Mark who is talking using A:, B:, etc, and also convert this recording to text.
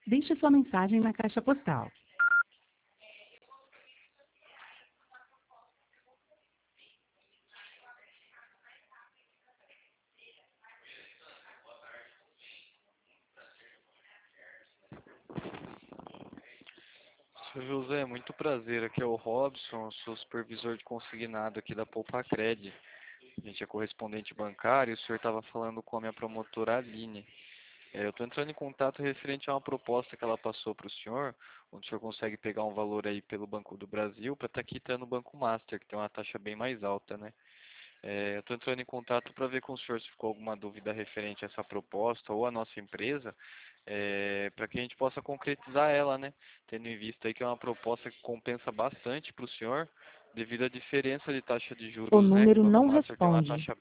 A: Deixe sua mensagem na caixa postal.
B: Seu José, muito prazer. Aqui é o Robson, sou supervisor de consignado aqui da Poupa-Cred. A gente é correspondente bancário e o senhor estava falando com a minha promotora Aline. Eu estou entrando em contato referente a uma proposta que ela passou para o senhor, onde o senhor consegue pegar um valor aí pelo Banco do Brasil para estar quitando o Banco Master, que tem uma taxa bem mais alta, né? Eu estou entrando em contato para ver com o senhor se ficou alguma dúvida referente a essa proposta ou a nossa empresa, para que a gente possa concretizar ela, né? Tendo em vista aí que é uma proposta que compensa bastante para o senhor, devido à diferença de taxa de
A: O
B: juros, né? Que o
A: número
B: Banco
A: não
B: Master tem uma
A: responde.
B: taxa